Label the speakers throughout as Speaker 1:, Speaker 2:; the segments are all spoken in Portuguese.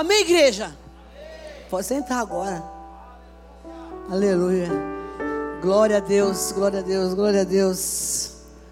Speaker 1: Amém, igreja? Amém. Pode sentar agora. Aleluia. Glória a Deus, glória a Deus, glória a Deus.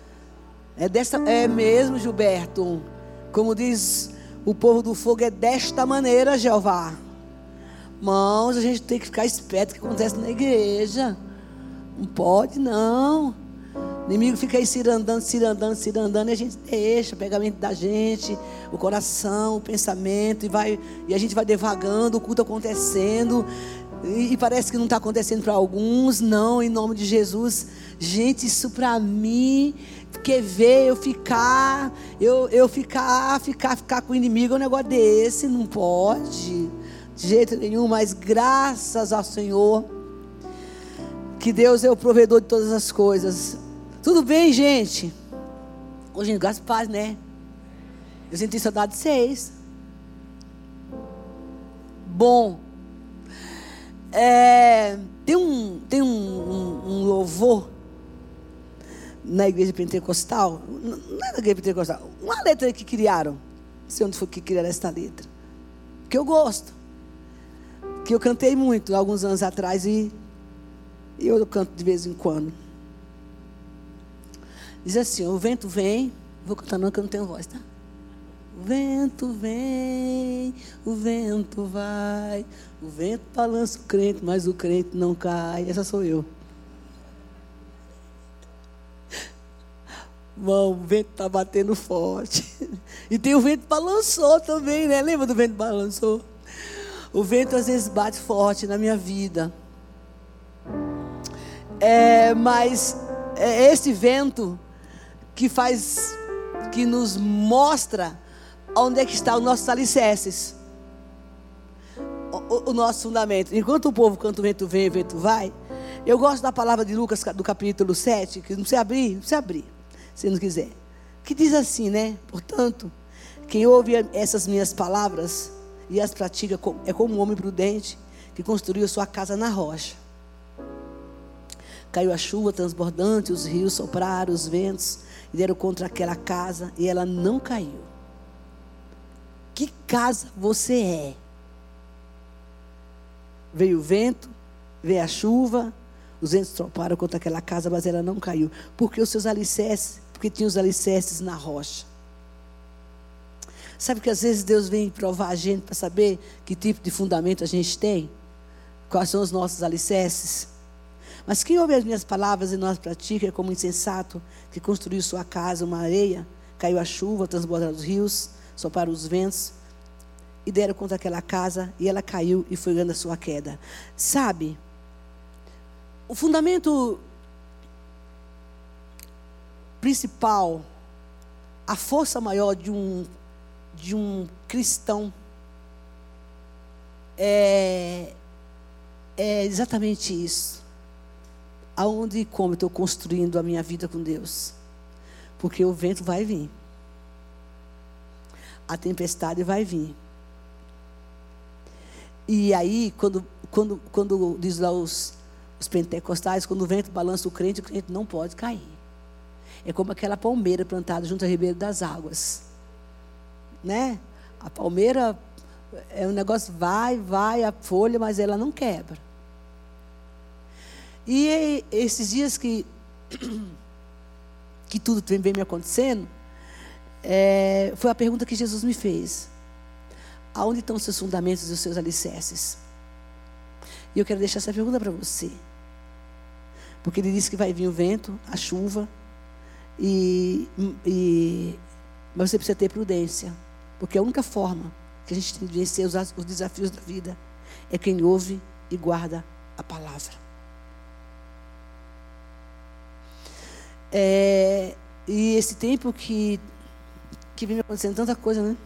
Speaker 1: É mesmo, Gilberto. Como diz o povo do fogo, é desta maneira, Jeová. Irmãos, a gente tem que ficar esperto o que acontece na igreja. Não pode, não. O inimigo fica aí cirandando, e a gente deixa o pegamento da gente, o coração, o pensamento, e a gente vai devagando, o culto acontecendo, e parece que não está acontecendo para alguns. Não, em nome de Jesus. Gente, isso para mim, quer ver eu ficar com o inimigo, é um negócio desse, não pode, de jeito nenhum. Mas graças ao Senhor, que Deus é o provedor de todas as coisas. Tudo bem, gente? Hoje, graças a paz, né? Eu senti saudade de vocês. Bom, tem um louvor na igreja pentecostal. Não é da igreja pentecostal, uma letra que criaram. Não sei onde foi que criaram essa letra, que eu gosto, que eu cantei muito alguns anos atrás, e eu canto de vez em quando. Diz assim: o vento vem. Vou cantar não, que eu não tenho voz, tá? O vento vem, o vento vai, o vento balança o crente, mas o crente não cai. Essa sou eu. Bom, o vento está batendo forte. E tem o vento balançou também, né? Lembra do vento balançou? O vento às vezes bate forte na minha vida. Mas é esse vento que nos mostra onde é que estão os nossos alicerces, o nosso fundamento. Enquanto o povo canta o vento vem, o vento vai, eu gosto da palavra de Lucas, do capítulo 7, que não precisa abrir, se não quiser, que diz assim, né? Portanto, quem ouve essas minhas palavras e as pratica é como um homem prudente que construiu sua casa na rocha. Caiu a chuva transbordante, os rios sopraram, os ventos e deram contra aquela casa, e ela não caiu. Que casa você é? Veio o vento, veio a chuva, os ventos sopraram contra aquela casa, mas ela não caiu. Porque tinha os alicerces na rocha. Sabe que às vezes Deus vem provar a gente para saber que tipo de fundamento a gente tem? Quais são os nossos alicerces? Mas quem ouve as minhas palavras e não as pratica é como um insensato que construiu sua casa uma areia, caiu a chuva, transbordaram os rios, sopraram os ventos e deram contra aquela casa, e ela caiu e foi grande a sua queda. Sabe, o fundamento principal, a força maior de um cristão é exatamente isso. Aonde e como eu estou construindo a minha vida com Deus? Porque o vento vai vir, a tempestade vai vir. E aí, quando diz lá os pentecostais, quando o vento balança o crente não pode cair. É como aquela palmeira plantada junto ao ribeiro das águas, né? A palmeira é um negócio, vai a folha, mas ela não quebra. E esses dias que tudo vem me acontecendo, foi a pergunta que Jesus me fez: aonde estão os seus fundamentos e os seus alicerces? E eu quero deixar essa pergunta para você, porque Ele disse que vai vir o vento, a chuva, mas você precisa ter prudência, porque a única forma que a gente tem de vencer os desafios da vida é quem ouve e guarda a palavra. E esse tempo que vem me acontecendo tanta coisa, né?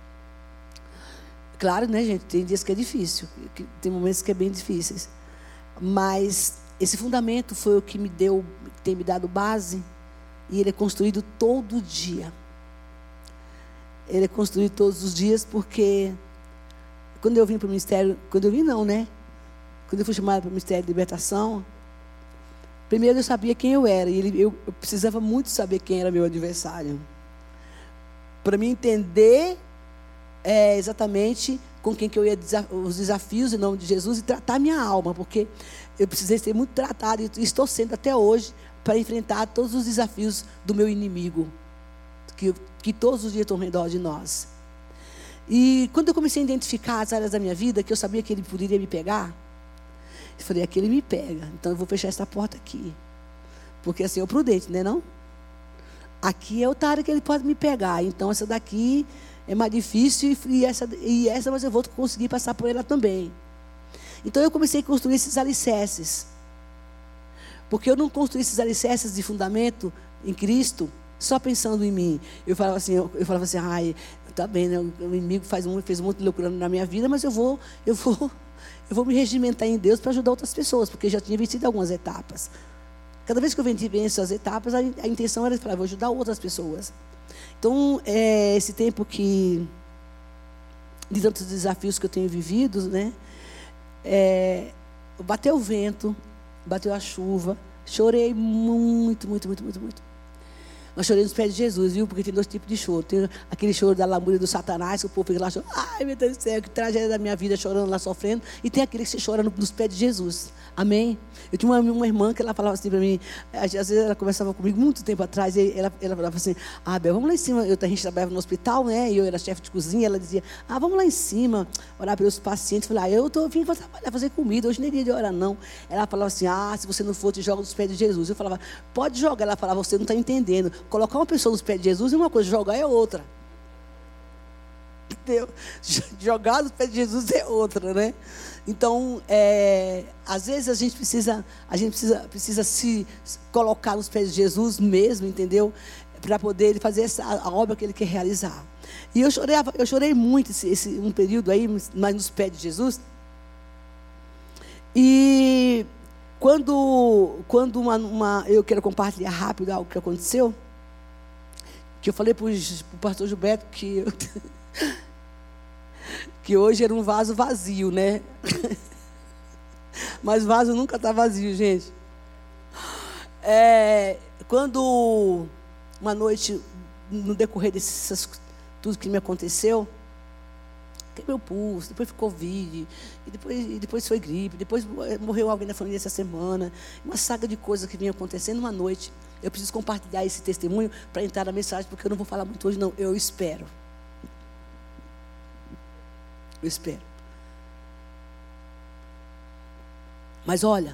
Speaker 1: Claro, né, gente? Tem dias que é difícil, tem momentos que é bem difíceis, mas esse fundamento foi o que tem me dado base, e ele é construído todo dia. Ele é construído todos os dias, porque quando eu vim para o ministério, quando eu fui chamada para o ministério de libertação, primeiro eu sabia quem eu era, e eu precisava muito saber quem era meu adversário, para me entender exatamente com quem que eu ia os desafios em nome de Jesus e tratar minha alma, porque eu precisei ser muito tratado e estou sendo até hoje para enfrentar todos os desafios do meu inimigo, que todos os dias estão ao redor de nós. E quando eu comecei a identificar as áreas da minha vida que eu sabia que ele poderia me pegar, eu falei, aqui ele me pega, então eu vou fechar essa porta aqui, porque assim é o prudente, né não? Aqui é outra área que ele pode me pegar, então essa daqui é mais difícil e essa mas eu vou conseguir passar por ela também. Então eu comecei a construir esses alicerces, porque eu não construí esses alicerces de fundamento em Cristo só pensando em mim. Eu falava assim, ai, tá bem, né? O inimigo fez um monte de loucura na minha vida, mas eu vou me regimentar em Deus para ajudar outras pessoas, porque eu já tinha vencido algumas etapas. Cada vez que eu venço as etapas, a intenção era falar, vou ajudar outras pessoas. Então, esse tempo de tantos desafios que eu tenho vivido, né? Bateu o vento, bateu a chuva, chorei muito. Mas chorei nos pés de Jesus, viu? Porque tem 2 tipos de choro. Tem aquele choro da lamúria do Satanás, que o povo fica lá chorando. Ai, meu Deus do céu, que tragédia da minha vida, chorando lá, sofrendo. E tem aquele que se chora nos pés de Jesus. Amém? Eu tinha uma irmã que ela falava assim para mim, às vezes ela conversava comigo muito tempo atrás, e ela falava assim, Bel, vamos lá em cima. A gente trabalhava no hospital, né? E eu era chefe de cozinha, ela dizia, vamos lá em cima, orar pelos pacientes. Eu falei, eu vim para trabalhar, fazer comida, hoje nem é dia de orar, não. Ela falava assim, se você não for, te joga nos pés de Jesus. Eu falava, pode jogar. Ela falava, você não está entendendo. Colocar uma pessoa nos pés de Jesus é uma coisa, jogar é outra. Entendeu? Jogar nos pés de Jesus é outra, né? Então, às vezes a gente precisa se colocar nos pés de Jesus mesmo, entendeu? Para poder fazer a obra que Ele quer realizar. E eu chorei muito um período aí, mas nos pés de Jesus. E quando eu quero compartilhar rápido algo que aconteceu, que eu falei para o pastor Gilberto que hoje era um vaso vazio, né? Mas vaso nunca está vazio, gente. Quando uma noite, no decorrer tudo que me aconteceu, quebrei o pulso, depois ficou Covid, e depois foi gripe, depois morreu alguém da família essa semana, uma saga de coisas que vinha acontecendo uma noite. Eu preciso compartilhar esse testemunho para entrar na mensagem, porque eu não vou falar muito hoje, não. Eu espero. Mas olha,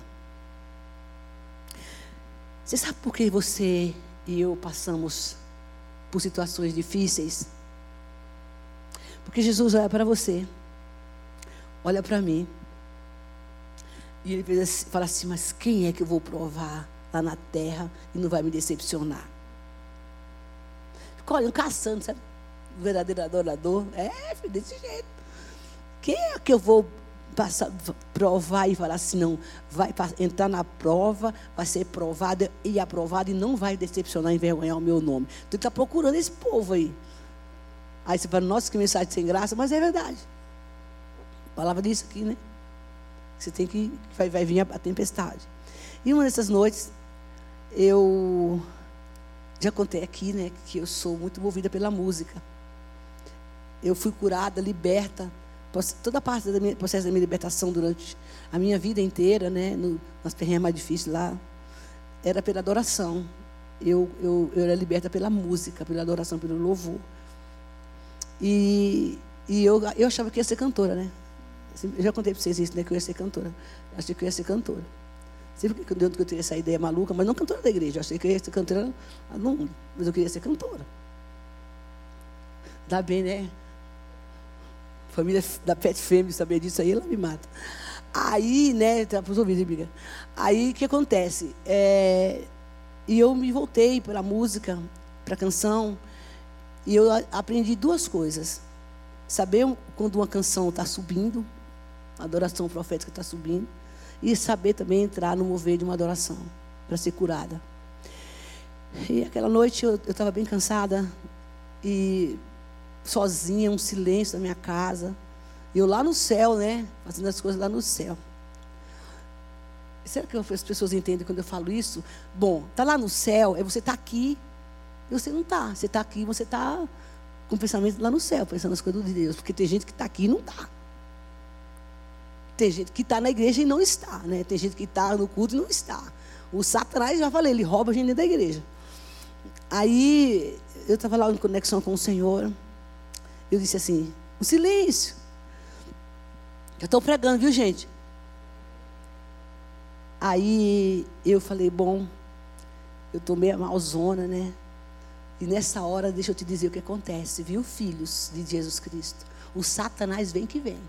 Speaker 1: você sabe por que você e eu passamos por situações difíceis? Porque Jesus olha para você, olha para mim, e Ele fala assim, mas quem é que eu vou provar lá na terra e não vai me decepcionar? Fica olhando, caçando, sabe? O verdadeiro adorador, filho, desse jeito. Quem é que eu vou provar e falar assim, não, vai entrar na prova, vai ser provado e aprovado e não vai decepcionar, envergonhar o meu nome? Então ele está procurando esse povo aí. Aí você fala, nossa, que mensagem sem graça, mas é verdade. A palavra diz aqui, né? Você tem que vai vir a tempestade. E uma dessas noites, eu já contei aqui, né, que eu sou muito movida pela música. Eu fui curada, liberta, toda a parte do processo da minha libertação durante a minha vida inteira, né, nas perrenhas mais difíceis lá, era pela adoração. Eu era liberta pela música, pela adoração, pelo louvor. E eu achava que ia ser cantora, né? Eu já contei para vocês isso, né? Que eu ia ser cantora. Eu achei que eu ia ser cantora. Sempre que eu teria essa ideia maluca, mas não cantora da igreja. Eu achei que eu ia ser cantora no mundo, mas eu queria ser cantora. Dá bem, né? Família da Pet Fêmea, saber disso aí, ela me mata. Aí, né? Tá para os ouvidos, amiga. Aí, o que acontece? E eu me voltei para a música, para a canção. E eu aprendi 2 coisas. Saber quando uma canção está subindo, a adoração profética está subindo, e saber também entrar no mover de uma adoração, para ser curada. E aquela noite eu estava bem cansada, e sozinha, um silêncio na minha casa, e eu lá no céu, né, fazendo as coisas lá no céu. Será que as pessoas entendem quando eu falo isso? Bom, está lá no céu, você está aqui, e você não está. Você está aqui, você está com o pensamento lá no céu, pensando nas coisas de Deus. Porque tem gente que está aqui e não está. Tem gente que está na igreja e não está, né? Tem gente que está no culto e não está. O Satanás, já falei, ele rouba a gente dentro da igreja. Aí, eu estava lá em conexão com o Senhor. Eu disse assim, um silêncio. Já estou pregando, viu, gente? Aí, eu falei, bom, eu estou meio malzona, né? E nessa hora, deixa eu te dizer o que acontece, viu, filhos de Jesus Cristo? O Satanás vem que vem.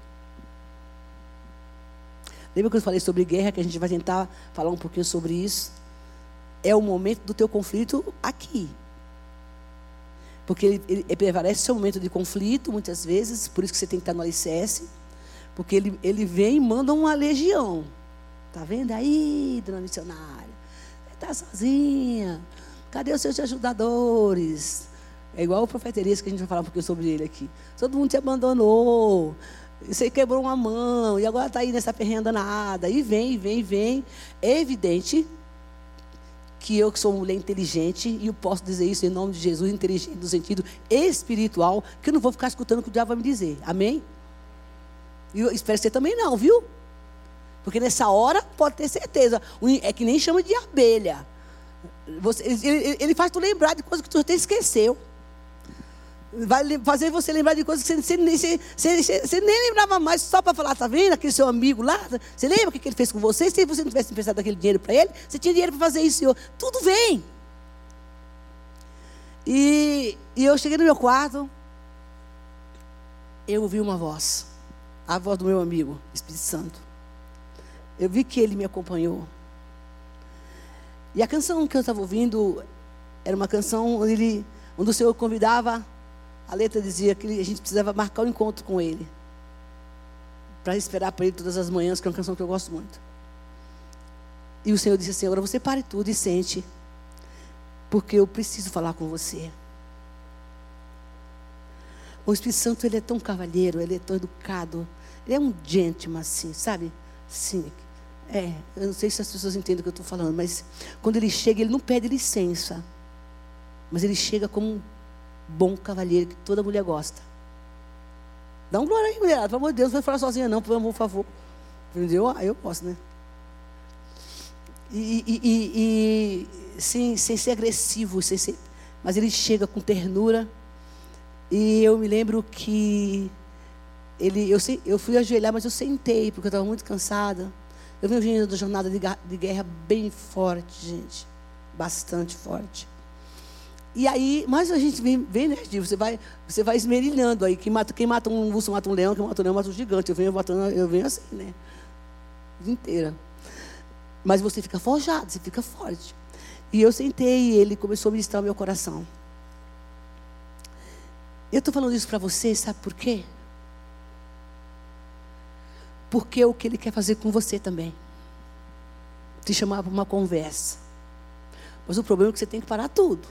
Speaker 1: Lembra que eu falei sobre guerra, que a gente vai tentar falar um pouquinho sobre isso? É o momento do teu conflito aqui. Porque ele prevalece o seu momento de conflito, muitas vezes, por isso que você tem que estar no alicerce. Porque ele vem e manda uma legião. Está vendo aí, dona missionária? Você está sozinha. Cadê os seus ajudadores? É igual o profeta Elias, que a gente vai falar um pouquinho sobre ele aqui. Todo mundo te abandonou. Você quebrou uma mão. E agora está aí nessa perrenha danada. E vem. É evidente que eu que sou uma mulher inteligente, e eu posso dizer isso em nome de Jesus, inteligente no sentido espiritual, que eu não vou ficar escutando o que o diabo vai me dizer. Amém? E eu espero que você também não, viu? Porque nessa hora, pode ter certeza, é que nem chama de abelha. Ele faz tu lembrar de coisas que tu até esqueceu. Vai fazer você lembrar de coisas que você nem lembrava mais, só para falar, tá vendo aquele seu amigo lá? Você lembra o que ele fez com você? Se você não tivesse emprestado aquele dinheiro para ele, você tinha dinheiro para fazer isso, Senhor. Tudo vem. E eu cheguei no meu quarto, eu ouvi uma voz, a voz do meu amigo, Espírito Santo. Eu vi que ele me acompanhou. E a canção que eu estava ouvindo era uma canção onde o Senhor convidava. A letra dizia que a gente precisava marcar um encontro com Ele, para esperar por Ele todas as manhãs, que é uma canção que eu gosto muito. E o Senhor disse assim, agora você pare tudo e sente, porque eu preciso falar com você. O Espírito Santo, ele é tão cavalheiro, ele é tão educado, ele é um gentleman assim, sabe? Sim. Eu não sei se as pessoas entendem o que eu estou falando, mas quando ele chega, ele não pede licença, mas ele chega como um bom cavalheiro que toda mulher gosta. Dá um glória aí, mulher. Pelo amor de Deus, não vai falar sozinha não, por favor. Entendeu? Eu posso, né? Sem ser agressivo, mas ele chega com ternura. E eu me lembro que eu fui ajoelhar, mas eu sentei, porque eu estava muito cansada. Eu venho da jornada de guerra bem forte, gente. Bastante forte. E aí, mas a gente vem, né, você vai esmerilhando aí. Quem mata um urso mata um leão, quem mata um leão mata um gigante. Eu venho assim, né? A vida inteira. Mas você fica forjado, você fica forte. E eu sentei e ele começou a ministrar o meu coração. Eu estou falando isso para você, sabe por quê? Porque é o que ele quer fazer com você também. Te chamar para uma conversa. Mas o problema é que você tem que parar tudo.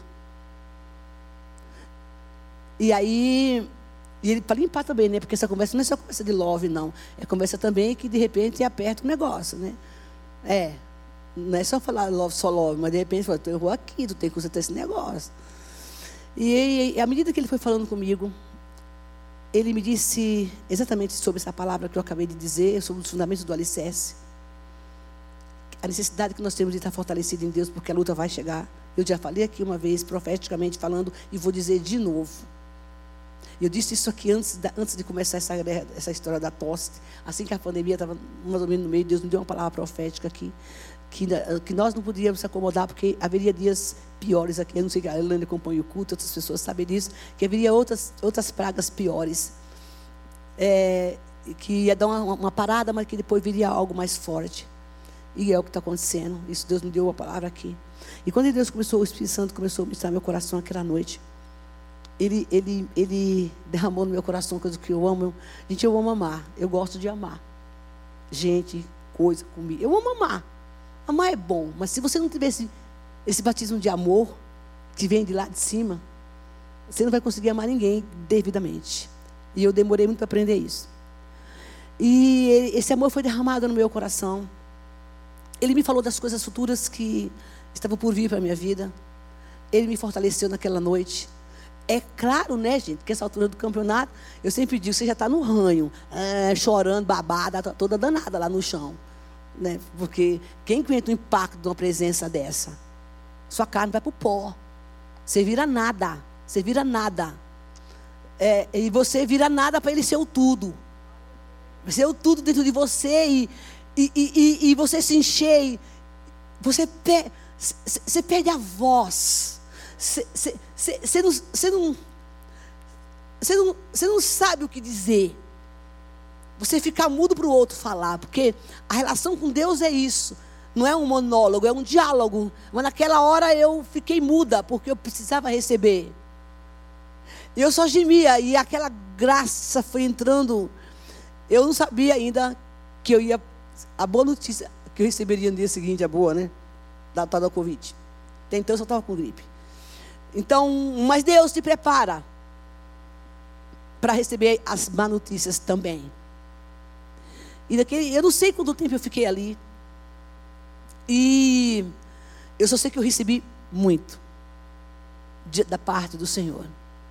Speaker 1: E aí, ele para limpar também, né? Porque essa conversa não é só conversa de love, não. É conversa também que de repente aperta o negócio, né? Não é só falar love, só love, mas de repente fala, eu vou aqui, tu tem que consertar esse negócio. E à medida que ele foi falando comigo, ele me disse exatamente sobre essa palavra que eu acabei de dizer, sobre os fundamentos do alicerce. A necessidade que nós temos de estar fortalecidos em Deus, porque a luta vai chegar. Eu já falei aqui uma vez, profeticamente falando, e vou dizer de novo. Eu disse isso aqui antes de começar essa história da tosse. Assim que a pandemia estava mais ou menos no meio, Deus me deu uma palavra profética aqui, que nós não poderíamos se acomodar, porque haveria dias piores aqui. Eu não sei que a Elane acompanha o culto, outras pessoas sabem disso, que haveria outras pragas piores. Que ia dar uma parada, mas que depois viria algo mais forte. E é o que está acontecendo. Isso Deus me deu uma palavra aqui. E quando o Espírito Santo começou a ministrar meu coração aquela noite, ele derramou no meu coração coisa que eu amo. Gente, eu amo amar. Eu gosto de amar. Gente, coisa, comida. Eu amo amar. Amar é bom. Mas se você não tivesse esse batismo de amor, que vem de lá de cima, você não vai conseguir amar ninguém devidamente. E eu demorei muito para aprender isso. E esse amor foi derramado no meu coração. Ele me falou das coisas futuras que estavam por vir para a minha vida. Ele me fortaleceu naquela noite. É claro, né, gente, que essa altura do campeonato, eu sempre digo, você já está no ranho, chorando, babada, toda danada lá no chão. Né? Porque quem aguenta o impacto de uma presença dessa? Sua carne vai para o pó. Você vira nada. Você vira nada. E você vira nada para ele ser o tudo. Ser o tudo dentro de você. E você se encher. Você perde a voz. Você não sabe o que dizer. Você fica mudo para o outro falar. Porque a relação com Deus é isso. Não é um monólogo, é um diálogo. Mas naquela hora eu fiquei muda, porque eu precisava receber. E eu só gemia. E aquela graça foi entrando. Eu não sabia ainda que eu ia... A boa notícia que eu receberia no dia seguinte, a boa, né? Da tal da Covid. Até então eu só estava com gripe. Então, mas Deus te prepara para receber as más notícias também. E eu não sei quanto tempo eu fiquei ali. E eu só sei que eu recebi muito da parte do Senhor.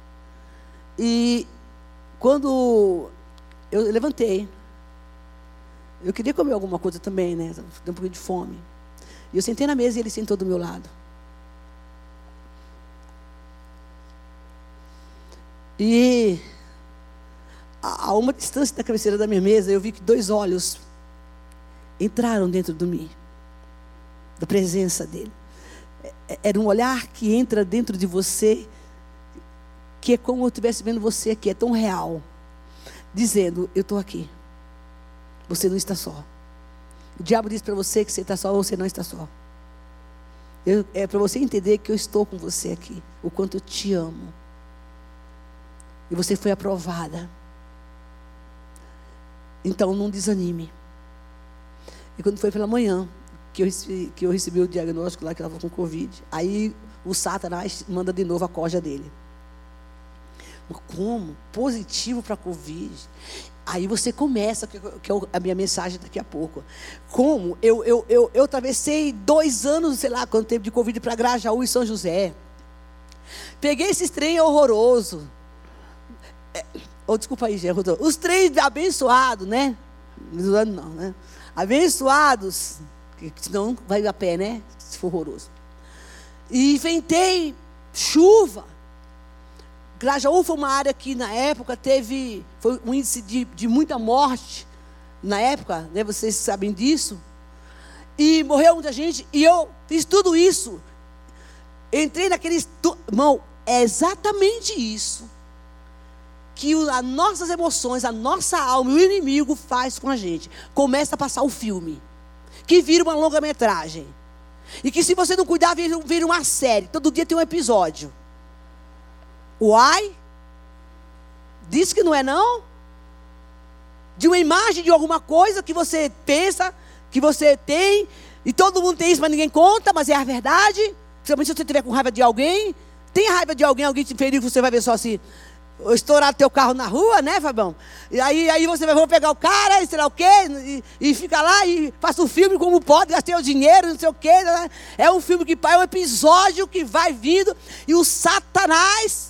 Speaker 1: E quando eu levantei, eu queria comer alguma coisa também, né? Deu um pouquinho de fome. E eu sentei na mesa e ele sentou do meu lado. E a uma distância da cabeceira da minha mesa, eu vi que 2 olhos entraram dentro de mim, da presença dele. Era um olhar que entra dentro de você, que é como eu estivesse vendo você aqui, é tão real, dizendo, eu estou aqui, você não está só. O diabo diz para você que você está só, ou você não está só. É para você entender que eu estou com você aqui, o quanto eu te amo. E você foi aprovada. Então não desanime. E quando foi pela manhã que eu recebi o diagnóstico lá que ela estava com Covid, aí o Satanás manda de novo a corja dele. Como? Positivo para a Covid. Aí você começa, que é a minha mensagem daqui a pouco. Como? Eu atravessei 2 anos, sei lá quanto tempo de Covid para Grajaú e São José. Peguei esse trem horroroso. Desculpa aí, gente. Os trens abençoados, né? Não, né? Abençoados. Senão vai a pé, né? Se for horroroso. E enfrentei chuva. Grajaú foi uma área que na época foi um índice de muita morte. Na época, né? Vocês sabem disso. E morreu muita gente. E eu fiz tudo isso. Entrei naqueles... Irmão, é exatamente isso que as nossas emoções, a nossa alma e o inimigo faz com a gente. Começa a passar o filme, que vira uma longa-metragem. E que se você não cuidar, vira uma série. Todo dia tem um episódio. Uai? Diz que não é não? De uma imagem de alguma coisa que você pensa, que você tem, e todo mundo tem isso, mas ninguém conta, mas é a verdade. Principalmente se você estiver com raiva de alguém. Tem raiva de alguém te feriu, você vai ver só assim... estourar teu carro na rua, né, Fabião? E aí você vai pegar o cara, e sei lá o quê, e fica lá e faz um filme como pode, gastei o dinheiro, não sei o quê. Né? É um filme que é um episódio que vai vindo, e o Satanás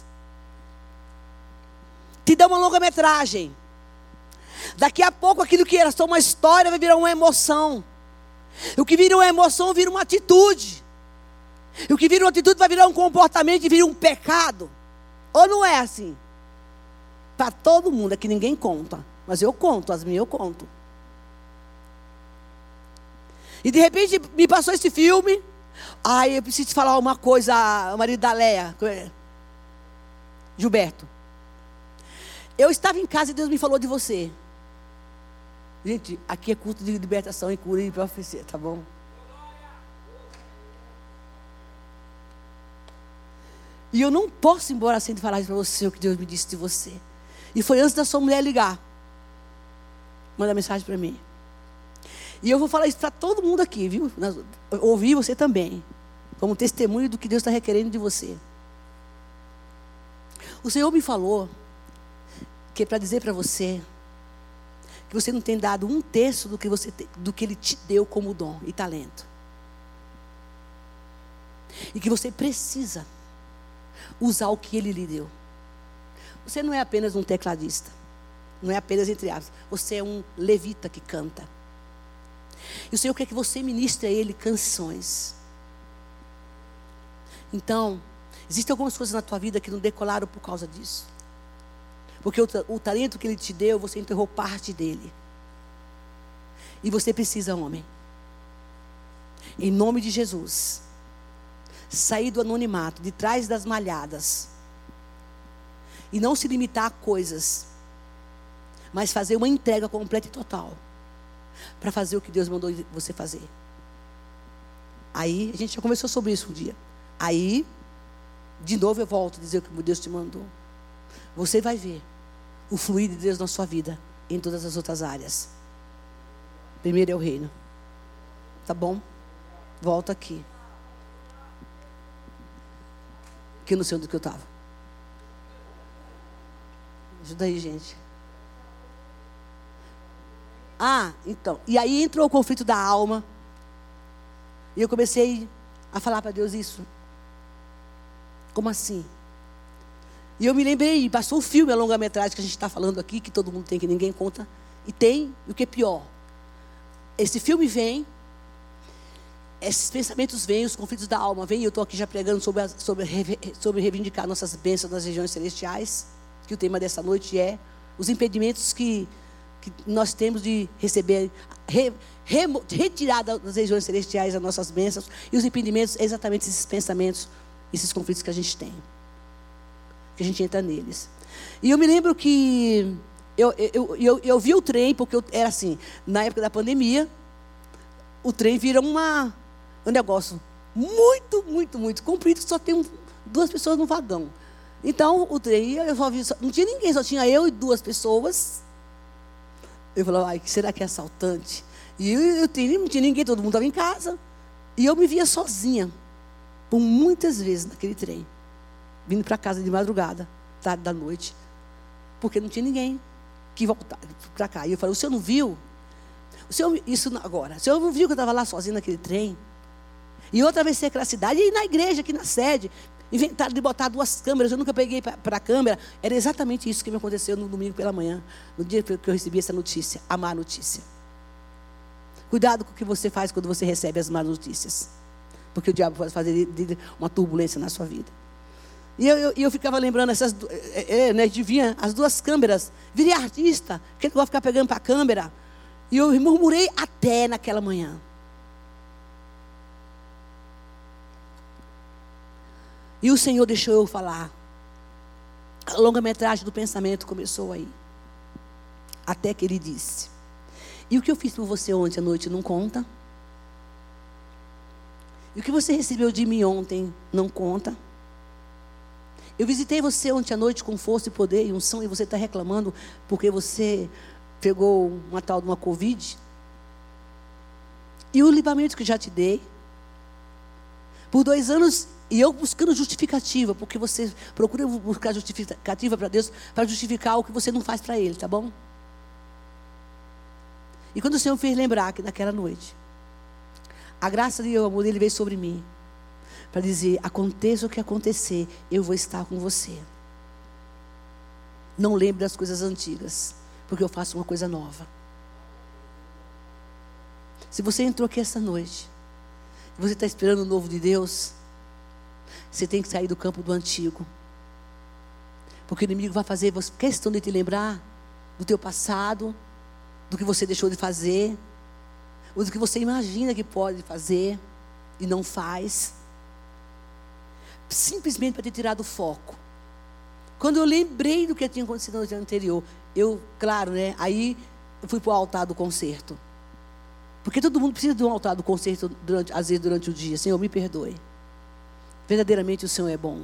Speaker 1: te dá uma longa-metragem. Daqui a pouco aquilo que era só uma história vai virar uma emoção. O que vira uma emoção vira uma atitude. E o que vira uma atitude vai virar um comportamento e vira um pecado. Ou não é assim? Para todo mundo, é que ninguém conta. Mas eu conto, as minhas eu conto. E de repente me passou esse filme. Eu preciso te falar uma coisa, o marido da Léa, Gilberto. Eu estava em casa e Deus me falou de você. Gente, aqui é culto de libertação e cura e profecia, tá bom? E eu não posso ir embora sem falar para você o que Deus me disse de você. E foi antes da sua mulher ligar. Manda mensagem para mim. E eu vou falar isso para todo mundo aqui, viu? Ouvir você também. Como testemunho do que Deus está requerendo de você. O Senhor me falou que é para dizer para você que você não tem dado 1/3 do que Ele te deu como dom e talento. E que você precisa usar o que Ele lhe deu. Você não é apenas um tecladista. Não é apenas entre aspas. Você é um levita que canta. E o Senhor quer que você ministre a Ele canções. Então, existem algumas coisas na tua vida que não decolaram por causa disso. Porque o talento que Ele te deu, você enterrou parte dele. E você precisa, homem, em nome de Jesus, sair do anonimato, de trás das malhadas. E não se limitar a coisas, mas fazer uma entrega completa e total. Para fazer o que Deus mandou você fazer. Aí, a gente já conversou sobre isso um dia. Aí, de novo eu volto a dizer o que Deus te mandou. Você vai ver o fluir de Deus na sua vida, em todas as outras áreas. Primeiro é o reino. Tá bom? Volta aqui. Que eu não sei onde que eu estava. Ajuda aí, gente. Então. E aí entrou o conflito da alma. E eu comecei a falar para Deus isso. Como assim? E eu me lembrei, passou o filme, a longa-metragem que a gente está falando aqui, que todo mundo tem, que ninguém conta. E tem, e o que é pior, esse filme vem, esses pensamentos vêm, os conflitos da alma vêm, e eu estou aqui já pregando sobre reivindicar nossas bênçãos nas regiões celestiais, que o tema dessa noite é os impedimentos que nós temos de receber, retirar das regiões celestiais as nossas bênçãos, e os impedimentos, exatamente esses pensamentos, esses conflitos que a gente tem, que a gente entra neles. E eu me lembro que eu vi o trem, porque era assim, na época da pandemia, o trem vira um negócio muito, muito, muito comprido, que só tem 2 pessoas no vagão. Então, o trem, eu só vi, não tinha ninguém, só tinha eu e 2 pessoas. Eu falava, será que é assaltante? E não tinha ninguém, todo mundo estava em casa. E eu me via sozinha, por muitas vezes naquele trem, vindo para casa de madrugada, tarde da noite, porque não tinha ninguém que voltar para cá. E eu falei, o senhor não viu? O senhor não viu que eu estava lá sozinha naquele trem? E outra vez ser aquela cidade, e na igreja, aqui na sede, inventaram de botar 2 câmeras, eu nunca peguei para a câmera. Era exatamente isso que me aconteceu no domingo pela manhã, no dia que eu recebi essa notícia, a má notícia. Cuidado com o que você faz quando você recebe as más notícias, porque o diabo pode fazer uma turbulência na sua vida. E eu ficava lembrando vinha as 2 câmeras, virei artista, que eu vou ficar pegando para a câmera. E eu murmurei até naquela manhã. E o Senhor deixou eu falar. A longa-metragem do pensamento começou aí. Até que Ele disse: e o que eu fiz por você ontem à noite não conta? E o que você recebeu de mim ontem não conta? Eu visitei você ontem à noite com força e poder e unção, e você está reclamando porque você pegou uma tal de uma Covid. E o livramento que já te dei. Por 2 anos, e eu buscando justificativa, porque você procura buscar justificativa para Deus, para justificar o que você não faz para Ele, tá bom? E quando o Senhor fez lembrar que naquela noite, a graça e o amor dele veio sobre mim, para dizer, aconteça o que acontecer, eu vou estar com você. Não lembre das coisas antigas, porque eu faço uma coisa nova. Se você entrou aqui essa noite, você está esperando o novo de Deus, você tem que sair do campo do antigo. Porque o inimigo vai fazer questão de te lembrar do teu passado, do que você deixou de fazer, ou do que você imagina que pode fazer e não faz. Simplesmente para te tirar do foco. Quando eu lembrei do que tinha acontecido no dia anterior, aí eu fui para o altar do concerto. Porque todo mundo precisa de um altar do concerto, às vezes durante o dia. Senhor, me perdoe. Verdadeiramente o Senhor é bom.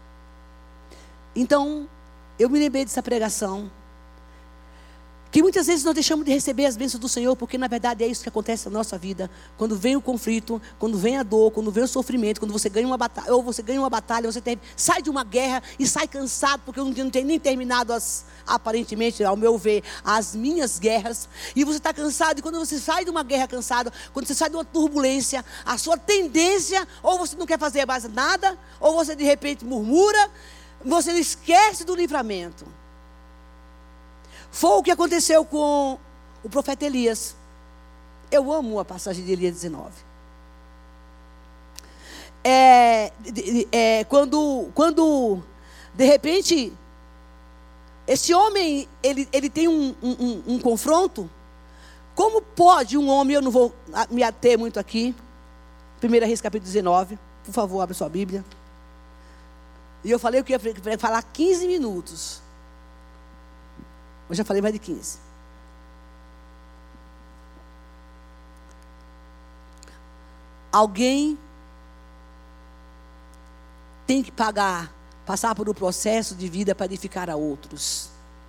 Speaker 1: Então, eu me lembrei dessa pregação. Que muitas vezes nós deixamos de receber as bênçãos do Senhor, porque na verdade é isso que acontece na nossa vida. Quando vem o conflito, quando vem a dor, quando vem o sofrimento, quando você ganha uma batalha, sai de uma guerra e sai cansado, porque eu não tenho nem terminado aparentemente, ao meu ver, as minhas guerras. E você está cansado, e quando você sai de uma guerra cansado, quando você sai de uma turbulência, a sua tendência, ou você não quer fazer mais nada, ou você de repente murmura, você esquece do livramento. Foi o que aconteceu com o profeta Elias. Eu amo a passagem de Elias 19. Quando de repente, esse homem, ele tem um confronto. Como pode um homem, eu não vou me ater muito aqui, 1 Reis capítulo 19, por favor, abra sua Bíblia. E eu falei que eu ia falar 15 minutos. Eu já falei mais de 15. Alguém tem que passar por um processo de vida para edificar a outros.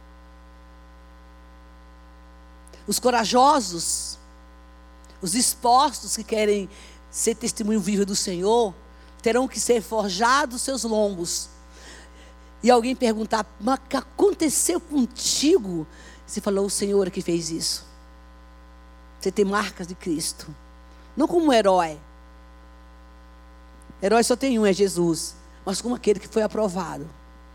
Speaker 1: Os corajosos, os dispostos que querem ser testemunho vivo do Senhor, terão que ser forjados seus lombos. E alguém perguntar, mas o que aconteceu contigo? Você falou, o Senhor é que fez isso. Você tem marcas de Cristo. Não como um herói. Herói só tem um, é Jesus. Mas como aquele que foi aprovado.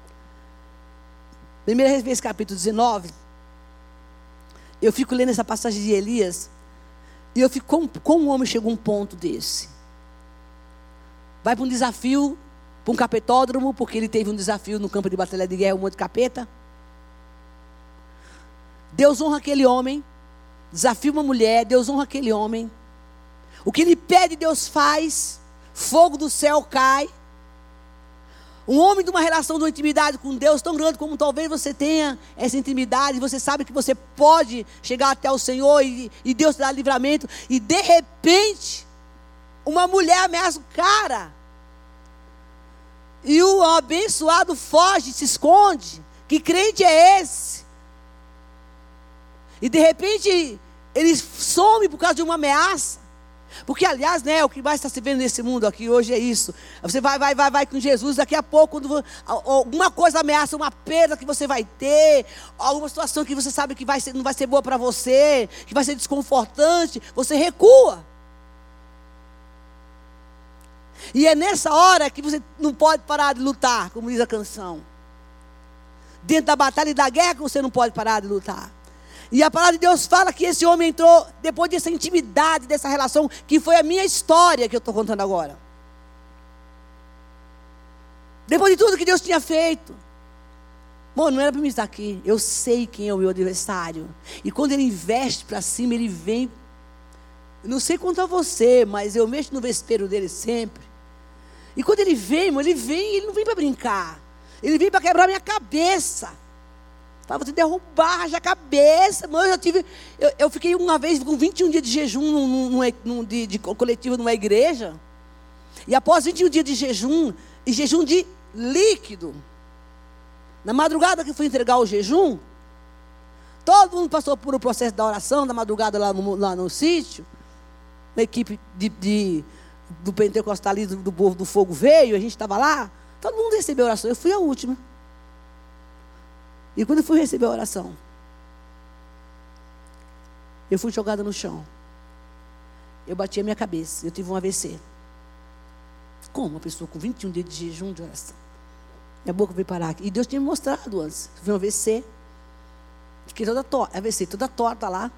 Speaker 1: 1 Reis capítulo 19. Eu fico lendo essa passagem de Elias. E eu fico, como um homem chegou a um ponto desse? Vai para um desafio, para um capetódromo, porque ele teve um desafio no campo de batalha de guerra, um monte de capeta. Deus honra aquele homem. Desafia uma mulher, Deus honra aquele homem. O que ele pede, Deus faz. Fogo do céu cai. Um homem de uma relação, de uma intimidade com Deus tão grande como talvez você tenha essa intimidade. Você sabe que você pode chegar até o Senhor e Deus te dá livramento. E de repente, uma mulher ameaça o cara. E o abençoado foge, se esconde. Que crente é esse? E de repente, ele some por causa de uma ameaça. Porque, aliás, né, o que mais está se vendo nesse mundo aqui hoje é isso. Você vai com Jesus, daqui a pouco, quando alguma coisa ameaça, uma perda que você vai ter, alguma situação que você sabe que não vai ser boa para você, que vai ser desconfortante, você recua. E é nessa hora que você não pode parar de lutar, como diz a canção. Dentro da batalha e da guerra que você não pode parar de lutar. E a palavra de Deus fala que esse homem entrou depois dessa intimidade, dessa relação, que foi a minha história que eu estou contando agora. Depois de tudo que Deus tinha feito. Bom, não era para mim estar aqui. Eu sei quem é o meu adversário. E quando ele investe para cima, ele vem. Não sei quanto a você, mas eu mexo no vespeiro dele sempre. E quando ele vem, ele não vem para brincar. Ele vem para quebrar minha cabeça. Para você derrubar a cabeça. Eu fiquei uma vez com 21 dias de jejum de coletivo numa igreja. E após 21 dias de jejum, e jejum de líquido, na madrugada que fui entregar o jejum, todo mundo passou por um processo da oração, da madrugada lá no sítio. Uma equipe do pentecostalismo do povo do fogo veio, a gente estava lá. Todo mundo recebeu a oração, eu fui a última. E quando eu fui receber a oração, eu fui jogada no chão. Eu bati a minha cabeça, eu tive um AVC. Como uma pessoa com 21 dias de jejum de oração? Minha boca veio parar aqui. E Deus tinha me mostrado antes. Eu vi um AVC. Fiquei toda torta, AVC, toda torta lá.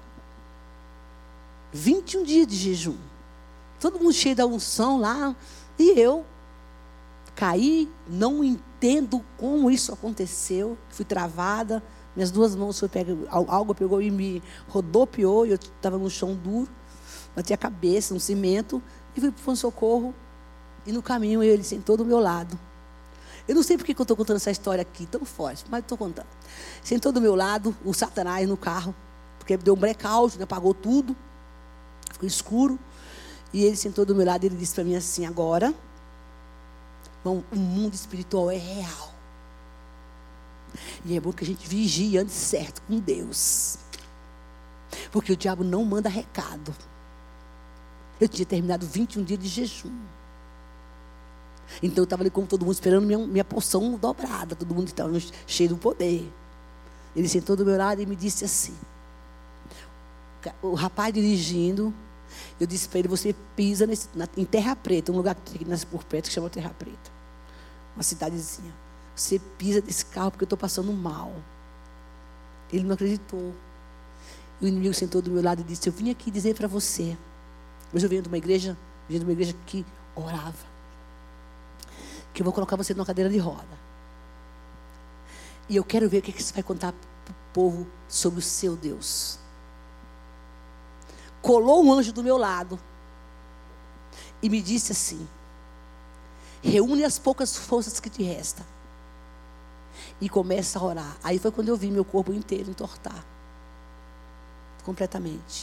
Speaker 1: 21 dias de jejum. Todo mundo cheio da unção lá. E eu caí, não entendo como isso aconteceu. Fui travada, minhas duas mãos foi algo pegou e me rodopiou. E eu estava no chão duro, bati a cabeça no cimento e fui para o socorro. E no caminho ele sentou do meu lado. Eu não sei porque que eu estou contando essa história aqui tão forte, mas estou contando. Sentou do meu lado o Satanás no carro, porque deu um blackout, né, apagou tudo, ficou escuro. E ele sentou do meu lado e ele disse para mim assim: agora, bom, o mundo espiritual é real. E é bom que a gente vigie antes certo com Deus. Porque o diabo não manda recado. Eu tinha terminado 21 dias de jejum. Então eu estava ali como todo mundo esperando minha porção dobrada. Todo mundo estava cheio do poder. Ele sentou do meu lado e me disse assim. O rapaz dirigindo. Eu disse para ele: você pisa em Terra Preta, um lugar que nasce por perto que chama Terra Preta. Uma cidadezinha. você pisa desse carro porque eu estou passando mal. Ele não acreditou. O inimigo sentou do meu lado e disse: eu vim aqui dizer para você. Hoje eu venho de uma igreja que orava, que eu vou colocar você numa cadeira de roda. E eu quero ver o que você vai contar para o povo sobre o seu Deus. Colou um anjo do meu lado e me disse assim: reúne as poucas forças que te restam e começa a orar. Aí foi quando eu vi meu corpo inteiro entortar completamente.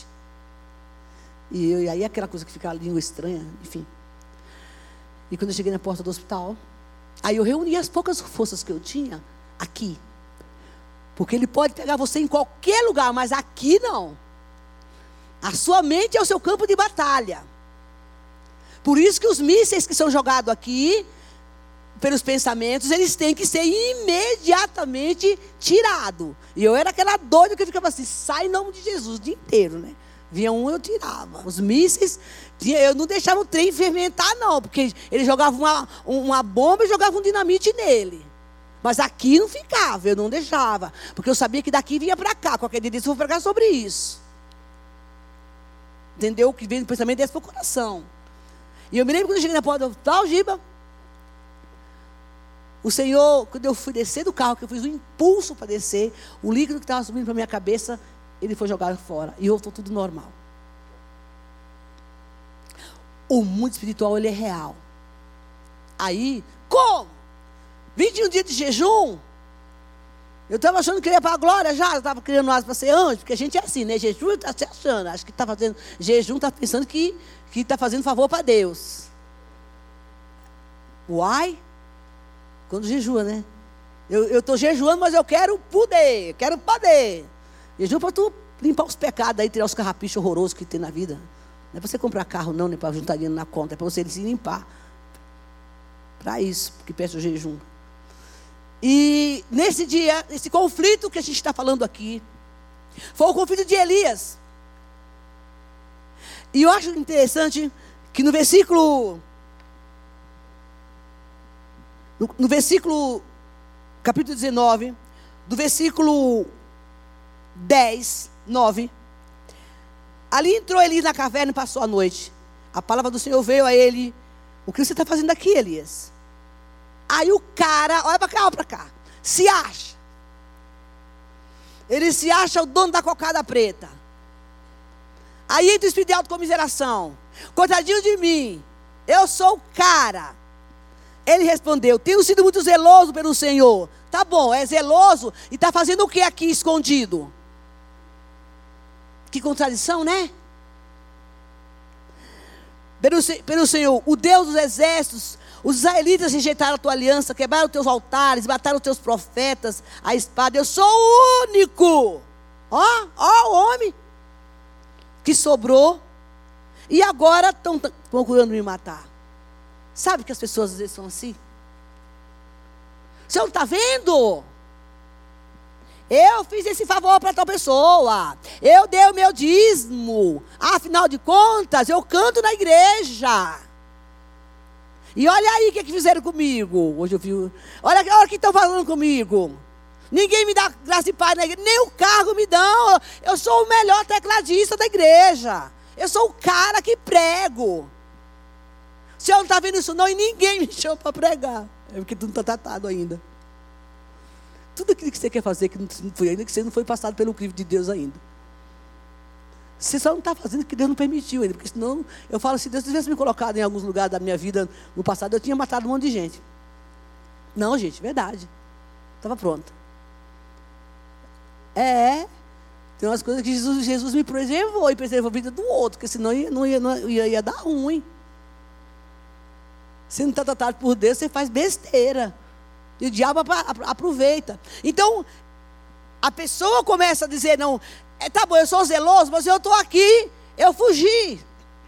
Speaker 1: E aí aquela coisa que fica a língua estranha, enfim. E quando eu cheguei na porta do hospital, aí eu reuni as poucas forças que eu tinha aqui. Porque ele pode pegar você em qualquer lugar, mas aqui não. A sua mente é o seu campo de batalha. Por isso que os mísseis que são jogados aqui, pelos pensamentos, eles têm que ser imediatamente tirados. E eu era aquela doida que ficava assim: sai em nome de Jesus o dia inteiro, né? Vinha um, eu tirava. Os mísseis, eu não deixava o trem fermentar, não. Porque eles jogavam uma bomba e jogavam um dinamite nele. Mas aqui não ficava, eu não deixava. Porque eu sabia que daqui vinha para cá. Qualquer dia eu vou pregar sobre isso. Entendeu? O que vem do pensamento desse para o coração. E eu me lembro quando eu cheguei na porta do hospital, Giba, o Senhor, quando eu fui descer do carro, que eu fiz um impulso para descer, o líquido que estava subindo para a minha cabeça, ele foi jogado fora. E voltou tudo normal. O mundo espiritual, ele é real. Aí, como? 21 dias de jejum. Eu estava achando que ia para a glória já. Eu estava criando asa para ser anjo. Porque a gente é assim, né? Jejum está se achando. Acho que está fazendo jejum, está pensando que está fazendo favor para Deus. Uai. Quando jejua, né? Eu estou jejuando, mas eu quero poder. Quero poder. Jejum para tu limpar os pecados aí, tirar os carrapichos horrorosos que tem na vida. Não é para você comprar carro, não, nem para juntar dinheiro na conta. É para você se limpar. Para isso que peço o jejum. E nesse dia, nesse conflito que a gente está falando aqui, foi o conflito de Elias. E eu acho interessante que no versículo, capítulo 19, do versículo 10, 9, ali entrou Elias na caverna e passou a noite. A palavra do Senhor veio a ele: o que você está fazendo aqui, Elias? Aí o cara, olha para cá, se acha. Ele se acha o dono da cocada preta. Aí entra o espírito de autocomiseração: coitadinho de mim, eu sou o cara. Ele respondeu: tenho sido muito zeloso pelo Senhor. Tá bom, é zeloso e está fazendo o que aqui escondido? Que contradição, né? Pelo Senhor, o Deus dos exércitos, os israelitas rejeitaram a tua aliança, quebraram os teus altares, mataram os teus profetas, a espada. Eu sou o único, ó o homem que sobrou, e agora estão procurando me matar. Sabe que as pessoas às vezes são assim? Você não está vendo? Eu fiz esse favor para tal pessoa. Eu dei o meu dízimo. Afinal de contas, eu canto na igreja. E olha aí o que fizeram comigo. Hoje eu vi. Olha o que estão falando comigo. Ninguém me dá graça e paz na igreja. Nem o cargo me dão. Eu sou o melhor tecladista da igreja. Eu sou o cara que prego. O senhor não está vendo isso não? E ninguém me chama para pregar. É porque tu não está tratado ainda. Tudo aquilo que você quer fazer, que não foi ainda, que você não foi passado pelo crivo de Deus ainda. Você só não está fazendo o que Deus não permitiu ainda. Porque senão, eu falo, se Deus tivesse me colocado em alguns lugares da minha vida no passado, eu tinha matado um monte de gente. Não, gente, verdade. Estava pronta. Tem umas coisas que Jesus me preservou, e preservou a vida do outro, porque senão ia dar ruim. Se não está tratado por Deus, você faz besteira. E o diabo aproveita. Então, a pessoa começa a dizer: não, tá bom, eu sou zeloso, mas eu estou aqui, eu fugi.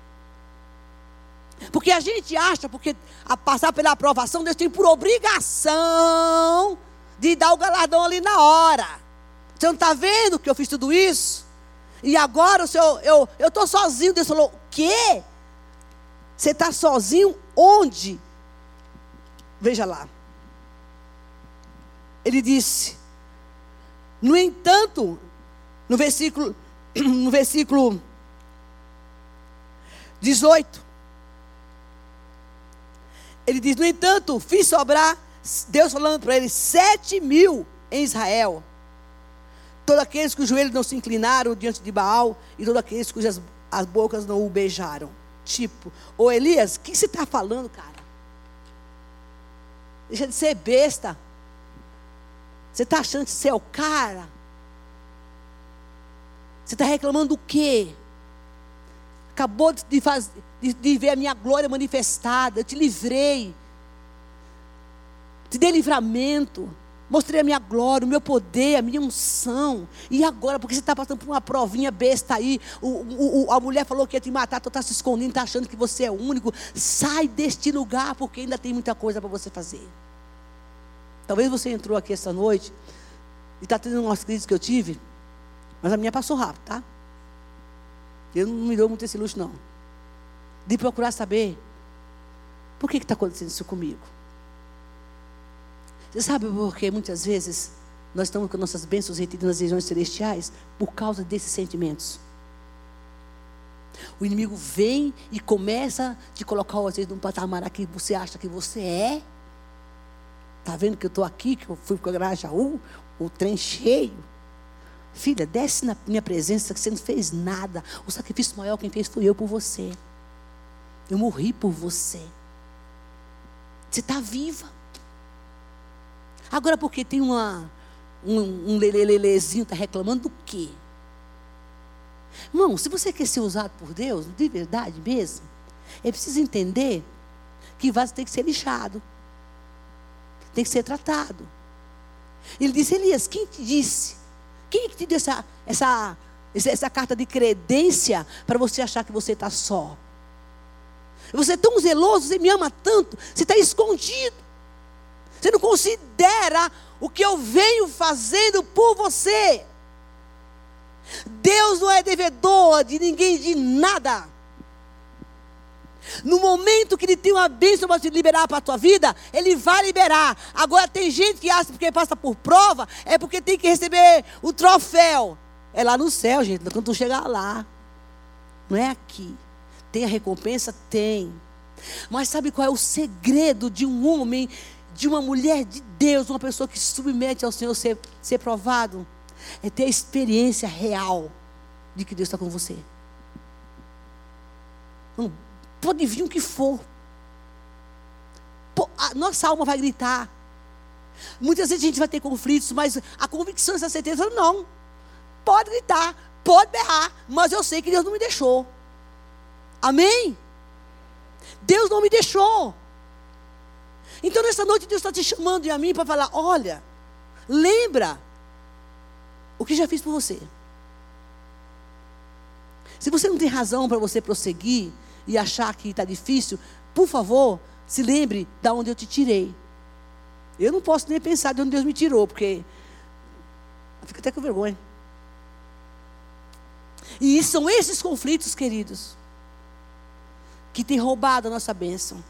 Speaker 1: Porque a gente acha, porque a passar pela aprovação, Deus tem por obrigação de dar o galardão ali na hora. Você não está vendo que eu fiz tudo isso? E agora eu estou sozinho. Deus falou: o quê? Você está sozinho onde? Veja lá. ele disse, no entanto, no versículo 18, ele diz, no entanto, fiz sobrar, Deus falando para ele, 7.000 em Israel, todos aqueles cujos joelhos não se inclinaram diante de Baal, e todos aqueles cujas as bocas não o beijaram. Tipo, ô Elias, o que você está falando, cara? Deixa de ser besta. Você está achando que você é o cara? Você está reclamando do quê? Acabou de ver a minha glória manifestada. Eu te livrei. Te dei livramento. Mostrei a minha glória, o meu poder, a minha unção. E agora, porque você está passando por uma provinha besta aí, a mulher falou que ia te matar, tu está se escondendo, está achando que você é único. Sai deste lugar, porque ainda tem muita coisa para você fazer. Talvez você entrou aqui essa noite e está tendo umas crises que eu tive, mas a minha passou rápido, tá? Eu não me dou muito esse luxo, não. De procurar saber por que está acontecendo isso comigo. Você sabe por que muitas vezes nós estamos com nossas bênçãos retidas nas regiões celestiais? Por causa desses sentimentos. O inimigo vem e começa a te colocar, às vezes, num patamar que você acha que você é. Está vendo que eu estou aqui, que eu fui para o Grajaú, o trem cheio. Filha, desce na minha presença que você não fez nada. O sacrifício maior quem fez fui eu por você. Eu morri por você. Você está viva. Agora porque tem um lelelezinho, está reclamando do quê? Irmão, se você quer ser usado por Deus, de verdade mesmo, é preciso entender que vaso tem que ser lixado. Tem que ser tratado. Ele disse, Elias, quem te disse? Quem te deu essa carta de credência para você achar que você está só? Você é tão zeloso, você me ama tanto, você está escondido. Você não considera o que eu venho fazendo por você. Deus não é devedor de ninguém, de nada. No momento que Ele tem uma bênção para te liberar para a tua vida, Ele vai liberar. Agora tem gente que acha que porque passa por prova, é porque tem que receber o troféu. É lá no céu, gente, quando tu chegar lá. Não é aqui. Tem a recompensa? Tem. Mas sabe qual é o segredo de um homem, de uma mulher de Deus, uma pessoa que se submete ao Senhor ser provado? É ter a experiência real de que Deus está com você. Não, pode vir o que for. A nossa alma vai gritar. Muitas vezes a gente vai ter conflitos, mas a convicção, essa certeza, não. Pode gritar, pode berrar, mas eu sei que Deus não me deixou. Amém? Deus não me deixou. Então nessa noite Deus está te chamando e a mim para falar, olha, lembra o que já fiz por você. Se você não tem razão para você prosseguir e achar que está difícil, por favor, se lembre de onde eu te tirei. Eu não posso nem pensar de onde Deus me tirou, porque eu fico até com vergonha. E são esses conflitos, queridos, que têm roubado a nossa bênção.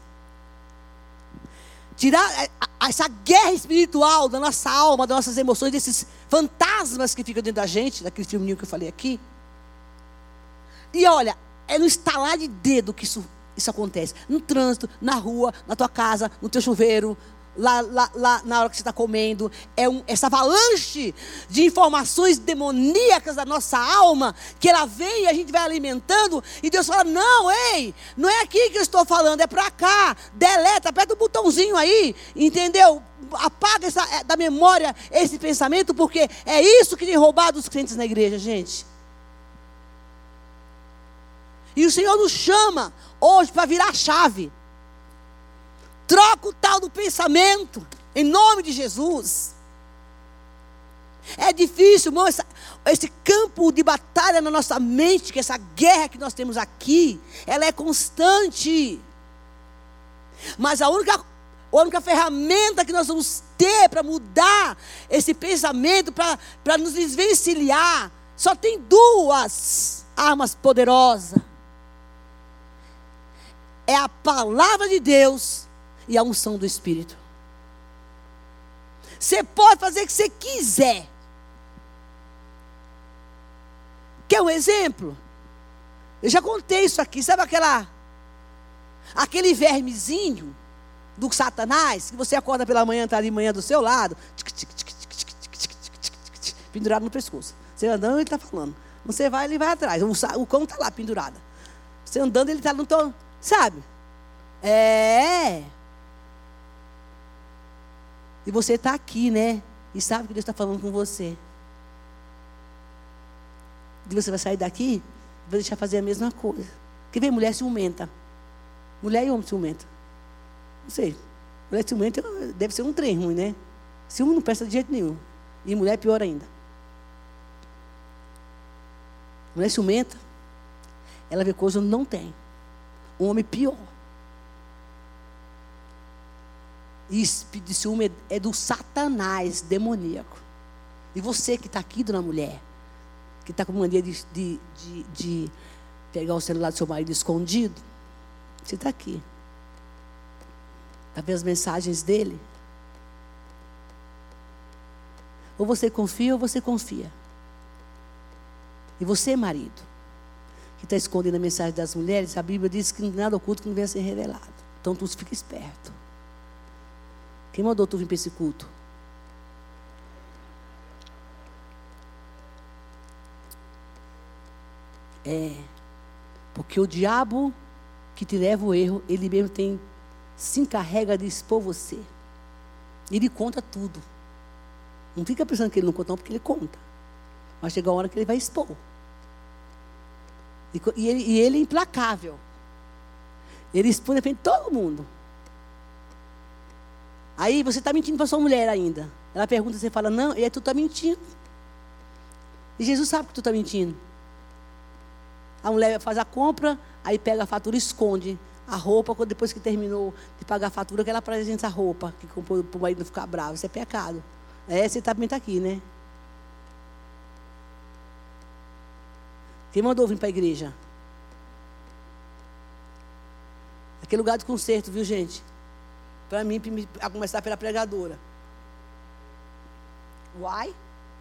Speaker 1: Tirar essa guerra espiritual da nossa alma, das nossas emoções, desses fantasmas que ficam dentro da gente, daquele filminho que eu falei aqui. E olha, é no estalar de dedo que isso acontece. No trânsito, na rua, na tua casa, no teu chuveiro, lá na hora que você está comendo. Essa avalanche de informações demoníacas da nossa alma, que ela vem e a gente vai alimentando, e Deus fala, não, ei, não é aqui que eu estou falando, é para cá. Deleta, aperta o botãozinho aí, entendeu? Apaga da memória esse pensamento, porque é isso que tem roubado os crentes na igreja, gente. E o Senhor nos chama hoje para virar a chave. Troca o tal do pensamento, em nome de Jesus. É difícil, irmão, esse campo de batalha na nossa mente, que essa guerra que nós temos aqui, ela é constante. Mas a única ferramenta que nós vamos ter para mudar esse pensamento, para nos desvencilhar, só tem duas armas poderosas. É a palavra de Deus e a unção do Espírito. Você pode fazer o que você quiser. Quer um exemplo? Eu já contei isso aqui. Sabe aquele vermezinho do Satanás, que você acorda pela manhã, está de manhã do seu lado, pendurado no pescoço. Você andando, ele está falando. Você vai, ele vai atrás. O cão está lá pendurado. Você andando, ele está no tom. Sabe? E você está aqui, né? E sabe que Deus está falando com você. E você vai sair daqui e vai deixar fazer a mesma coisa. Quer ver mulher ciumenta? Mulher e homem ciumenta. Não sei. Mulher ciumenta deve ser um trem ruim, né? Ciúme não presta de jeito nenhum. E mulher é pior ainda. Mulher ciumenta, ela vê coisa onde não tem. Um homem pior. E espírito de ciúme é do Satanás demoníaco. E você que está aqui, dona mulher, que está com mania de pegar o celular do seu marido escondido, você está aqui. Está vendo as mensagens dele? Ou você confia ou você confia. E você, marido, que está escondendo a mensagem das mulheres, a Bíblia diz que nada oculto que não venha a ser revelado. Então tu fica esperto. Quem mandou tu vir para esse culto? Porque o diabo que te leva ao erro, ele mesmo se encarrega de expor você. Ele conta tudo. Não fica pensando que ele não conta, não, porque ele conta. Vai chegar a hora que ele vai expor. E ele é implacável. Ele expõe na frente de todo mundo. Aí você está mentindo para sua mulher ainda. Ela pergunta, você fala, não, e aí tu está mentindo. E Jesus sabe que tu está mentindo. A mulher faz a compra, aí pega a fatura e esconde a roupa, depois que terminou de pagar a fatura, que ela apresenta a roupa, que comprou para o marido não ficar bravo. Isso é pecado. Você também está aqui, né? Quem mandou vir para a igreja? Aquele lugar de conserto, viu, gente? Para mim, a começar pela pregadora. Uai?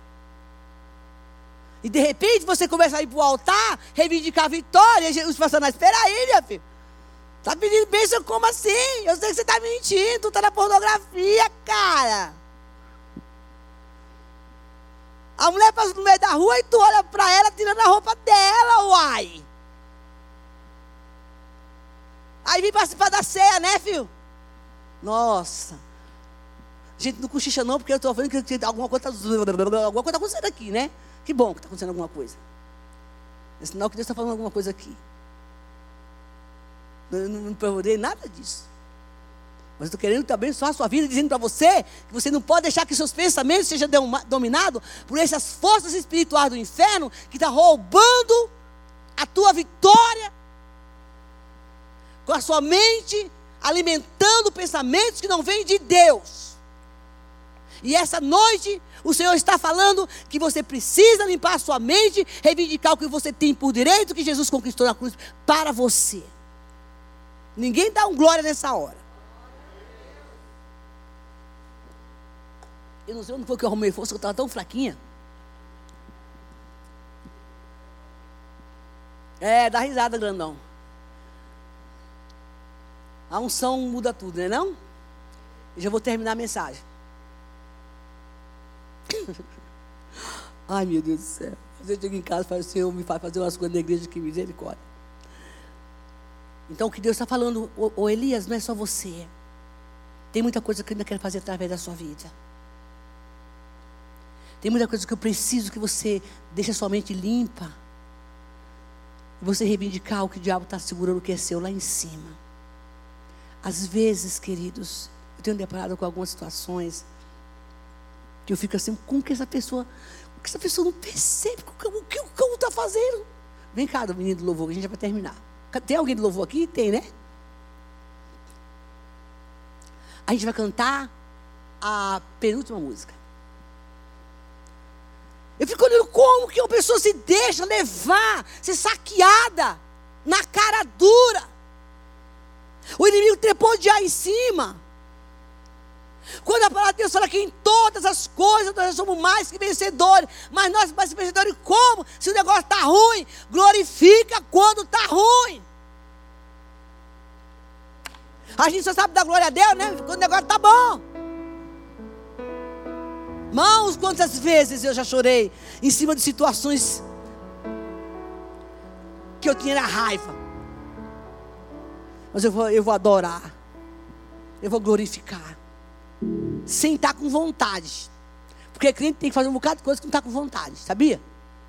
Speaker 1: E de repente você começa a ir para o altar, reivindicar a vitória. Jesus passando, espera aí, minha filha. Está pedindo bênção como assim? Eu sei que você está mentindo, tu está na pornografia, cara. A mulher passa no meio da rua e tu olha para ela tirando a roupa dela, uai. Aí vem participar da ceia, né, filho? Nossa. Gente, não cochicha não, porque eu estou vendo que alguma coisa está acontecendo aqui, né? Que bom que está acontecendo alguma coisa. É sinal que Deus está falando alguma coisa aqui. Eu não perguntei nada disso. Mas eu estou querendo te abençoar a sua vida, dizendo para você que você não pode deixar que seus pensamentos sejam dominados por essas forças espirituais do inferno que estão roubando a tua vitória com a sua mente, alimentando pensamentos que não vêm de Deus. E essa noite o Senhor está falando que você precisa limpar a sua mente, reivindicar o que você tem por direito, que Jesus conquistou na cruz para você. Ninguém dá um glória nessa hora. Eu não sei onde foi que eu arrumei força, eu estava tão fraquinha. Dá risada, grandão. A unção muda tudo, não é não? Eu já vou terminar a mensagem. Ai, meu Deus do céu. Você chega em casa e fala, Senhor, me faz fazer umas coisas na igreja, que misericórdia. Então, o que Deus está falando, ô Elias, não é só você. Tem muita coisa que eu ainda quero fazer através da sua vida. Tem muita coisa que eu preciso que você deixe a sua mente limpa. E você reivindicar o que o diabo está segurando, que é seu lá em cima. Às vezes, queridos, eu tenho deparado com algumas situações que eu fico assim, como que essa pessoa não percebe o que o cão está fazendo? Vem cá, do menino do louvor, que a gente já vai terminar. Tem alguém do louvor aqui? Tem, né? A gente vai cantar a penúltima música. Eu fico olhando como que uma pessoa se deixa levar, ser saqueada, na cara dura. O inimigo trepou de ar em cima. Quando a palavra de Deus fala que em todas as coisas nós somos mais que vencedores. Mas nós mais que vencedores como? Se o negócio está ruim, glorifica quando está ruim. A gente só sabe dar glória a Deus, né? Quando o negócio está bom. Irmãos, quantas vezes eu já chorei em cima de situações que eu tinha raiva. Mas eu vou adorar. Eu vou glorificar. Sem estar com vontade. Porque crente tem que fazer um bocado de coisa que não está com vontade, sabia?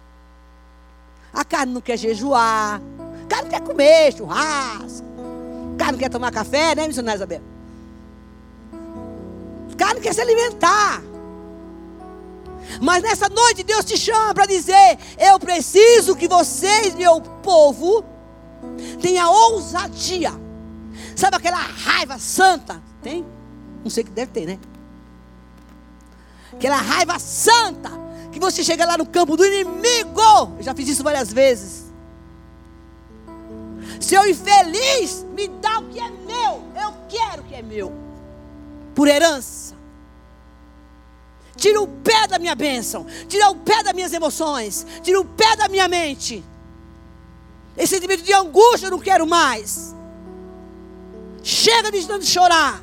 Speaker 1: A carne não quer jejuar. A carne não quer comer churrasco. A carne não quer tomar café, né, missionária Isabel? A carne não quer se alimentar. Mas nessa noite Deus te chama para dizer: eu preciso que vocês, meu povo, tenham ousadia. Sabe aquela raiva santa? Tem? Não sei que deve ter, né? Aquela raiva santa que você chega lá no campo do inimigo. Eu já fiz isso várias vezes. Seu infeliz, me dá o que é meu. Eu quero o que é meu. Por herança. Tira o pé da minha bênção. Tira o pé das minhas emoções. Tira o pé da minha mente. Esse sentimento de angústia eu não quero mais. Chega de chorar.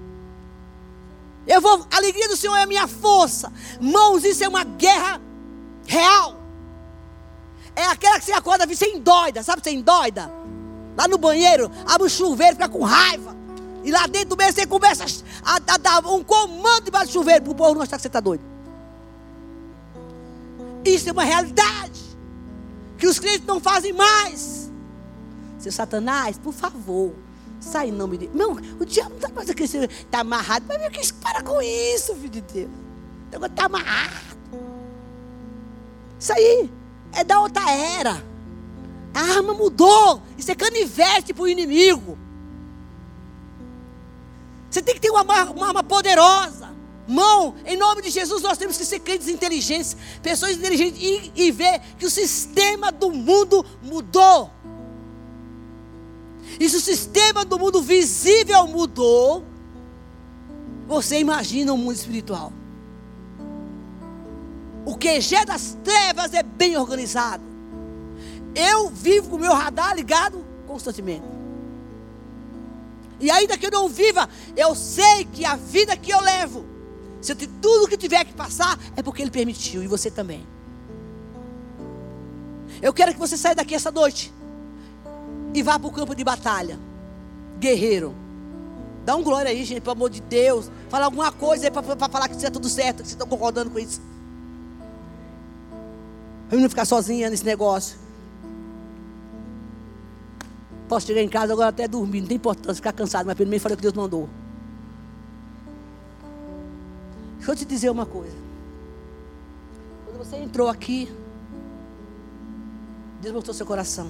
Speaker 1: A alegria do Senhor é a minha força. Irmãos, isso é uma guerra real. É aquela que você acorda e você endoida. Sabe, você endoida? Lá no banheiro, abre o chuveiro, fica com raiva. E lá dentro do banheiro você começa a dar um comando debaixo do chuveiro para o povo não achar que você está doido. Isso é uma realidade que os crentes não fazem mais. Seu Satanás, por favor, sai em nome de Deus. Não, o diabo não está mais aqui, está amarrado. Mas meu, que para com isso, filho de Deus. O negócio está amarrado. Isso aí é da outra era. A arma mudou. Isso é canivete para o inimigo. Você tem que ter uma arma poderosa. Irmão, em nome de Jesus nós temos que ser crentes inteligentes. Pessoas inteligentes e ver que o sistema do mundo mudou. E se o sistema do mundo visível mudou, você imagina o mundo espiritual. O QG das trevas é bem organizado. Eu vivo com o meu radar ligado constantemente. E ainda que eu não viva, eu sei que a vida que eu levo, se tudo que tiver que passar, é porque Ele permitiu, e você também. Eu quero que você saia daqui essa noite e vá para o campo de batalha. Guerreiro. Dá um glória aí, gente, pelo amor de Deus. Fala alguma coisa aí para falar que está tudo certo, que vocês estão concordando com isso. Para não ficar sozinha nesse negócio. Posso chegar em casa agora até dormir, não tem importância ficar cansado, mas pelo menos falei o que Deus mandou. Deixa eu te dizer uma coisa. Quando você entrou aqui, Deus mostrou seu coração.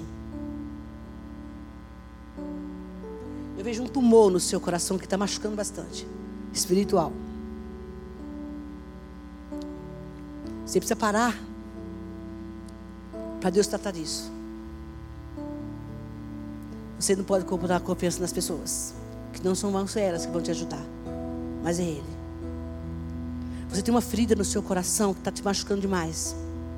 Speaker 1: Eu vejo um tumor no seu coração que está machucando bastante. Espiritual. Você precisa parar para Deus tratar disso. Você não pode botar confiança nas pessoas, que não são elas que vão te ajudar, mas é Ele. Você tem uma ferida no seu coração que está te machucando demais.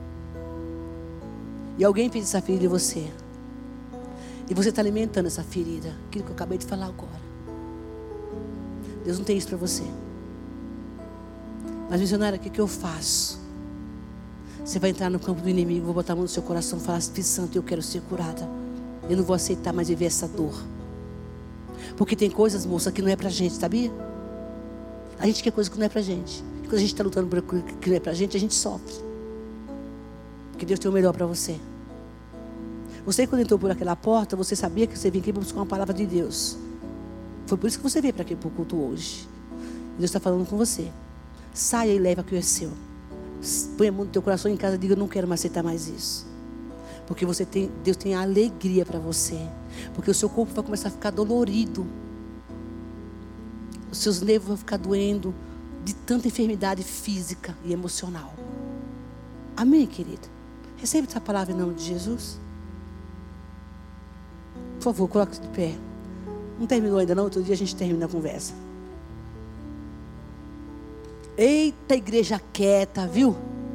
Speaker 1: E alguém fez essa ferida em você. E você está alimentando essa ferida. Aquilo que eu acabei de falar agora. Deus não tem isso para você. Mas missionária, o que eu faço? Você vai entrar no campo do inimigo, vou botar a mão no seu coração e falar: Espírito Santo, eu quero ser curada. Eu não vou aceitar mais viver essa dor. Porque tem coisas, moça, que não é pra gente, sabia? A gente quer coisa que não é pra gente. E quando a gente está lutando por coisa que não é pra gente, a gente sofre. Porque Deus tem o melhor para você. Você, quando entrou por aquela porta, você sabia que você vinha aqui para buscar uma palavra de Deus. Foi por isso que você veio para aqui para o culto hoje. Deus está falando com você. Saia e leva o que é seu. Põe a mão no teu coração em casa e diga: eu não quero mais aceitar mais isso. Porque Deus tem alegria para você. Porque o seu corpo vai começar a ficar dolorido. Os seus nervos vão ficar doendo de tanta enfermidade física e emocional. Amém, querido? Recebe essa palavra em nome de Jesus. Por favor, coloque-se de pé. Não terminou ainda não, outro dia a gente termina a conversa. Eita, igreja quieta, viu?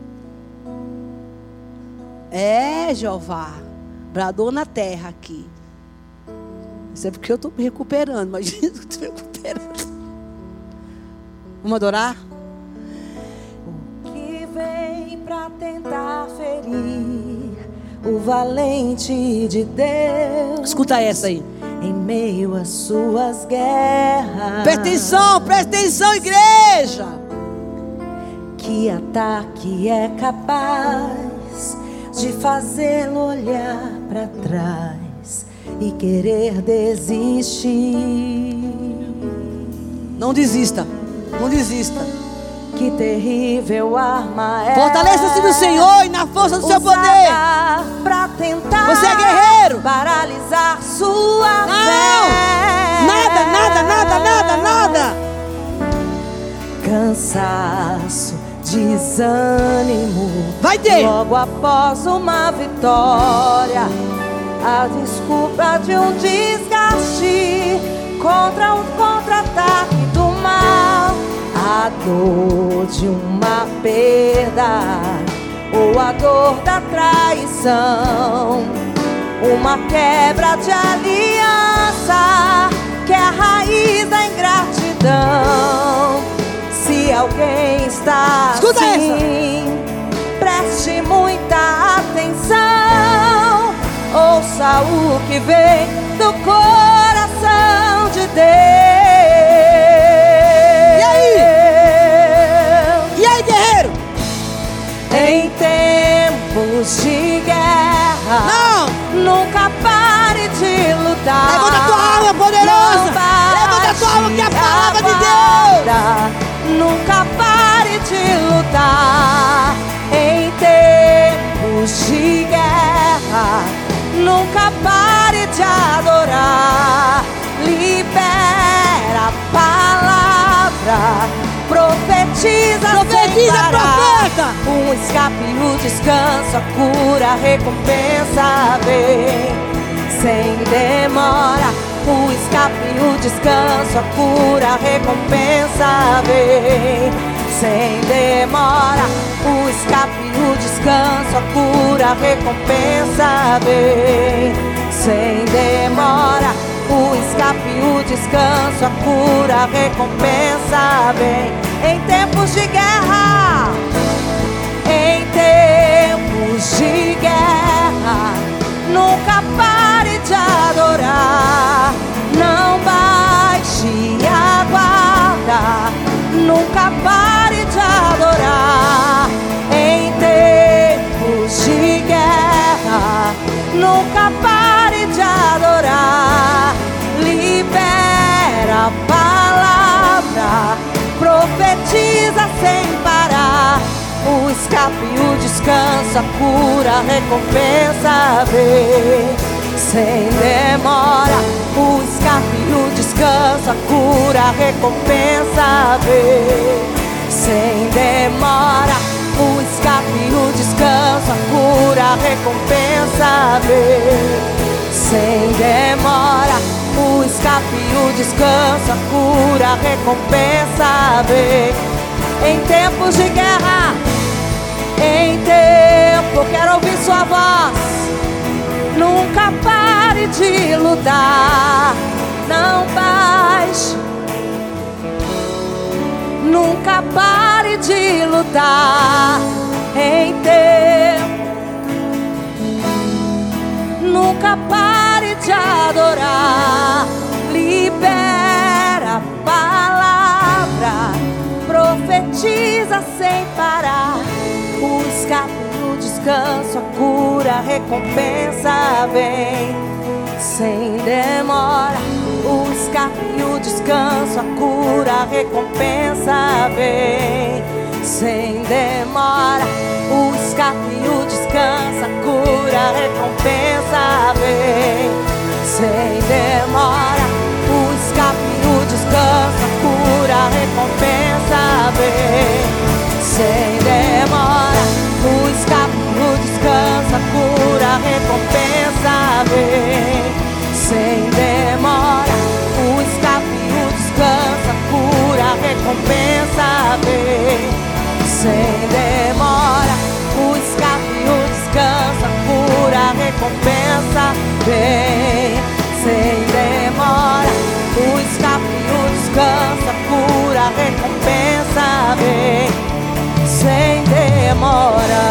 Speaker 1: É, Jeová, bradou na terra aqui. Isso é porque eu estou me recuperando, imagina que eu estou me recuperando. Vamos adorar?
Speaker 2: O que vem pra tentar ferir o valente de Deus.
Speaker 1: Escuta essa aí.
Speaker 2: Em meio às suas guerras.
Speaker 1: Presta atenção, igreja.
Speaker 2: Que ataque é capaz de fazê-lo olhar para trás e querer desistir.
Speaker 1: Não desista, não desista.
Speaker 2: Que terrível arma é.
Speaker 1: Fortaleça-se no Senhor e na força do seu poder.
Speaker 2: Pra tentar.
Speaker 1: Você é guerreiro.
Speaker 2: Paralisar sua
Speaker 1: Não.
Speaker 2: fé.
Speaker 1: Nada.
Speaker 2: Cansaço, desânimo.
Speaker 1: Vai ter.
Speaker 2: Logo após uma vitória, a desculpa de um desgaste contra um contra-ataque do mal. A dor de uma perda ou a dor da traição. Uma quebra de aliança que é a raiz da ingratidão. Se alguém está
Speaker 1: Escuta
Speaker 2: assim, preste muita atenção. Ouça o que vem do coração de Deus.
Speaker 1: E aí, guerreiro?
Speaker 2: Em tempos de guerra, nunca pare de lutar.
Speaker 1: Levanta a tua alma poderosa. Levanta a tua alma que é a palavra de Deus.
Speaker 2: Nunca pare de lutar. Em tempos de guerra, nunca pare de adorar. Libera a palavra, profetiza sem parar.
Speaker 1: Profeta.
Speaker 2: Um escape, o descanso, a cura, a recompensa vem sem demora. O escape, o descanso, a cura, a recompensa vem sem demora. O escape, o descanso, a cura, a recompensa vem sem demora. O escape, o descanso, a cura, a recompensa vem em tempos de guerra. Em tempos de guerra, nunca pare de adorar. Não baixe a guarda, nunca pare de adorar. Em tempos de guerra, nunca pare de adorar. Libera a palavra, profetiza sem parar. O escape, o descanso, a cura, a recompensa vem sem demora. O escape, o descanso, a cura, a recompensa vem sem demora. O escape, o descanso, a cura, a recompensa vem sem demora. O escape, o descanso, a cura, a recompensa vem em tempos de guerra. Em tempo, quero ouvir sua voz. Nunca pare de lutar. Não baixe. Nunca pare de lutar. Em tempo, nunca pare de adorar. Libera a palavra, profetiza sem parar. O escape, o descanso, a cura, a recompensa vem sem demora. O escape, o descanso, a cura, a recompensa vem sem demora. O escape, o descanso, a cura, a recompensa vem sem demora. O escape, o descanso, a cura, a recompensa vem sem demora. O escape, o descanso, a cura, a recompensa vem sem demora. O escape, o descanso, a cura, a recompensa vem vem sem demora. O escape, o descanso, a cura, a recompensa vem sem demora.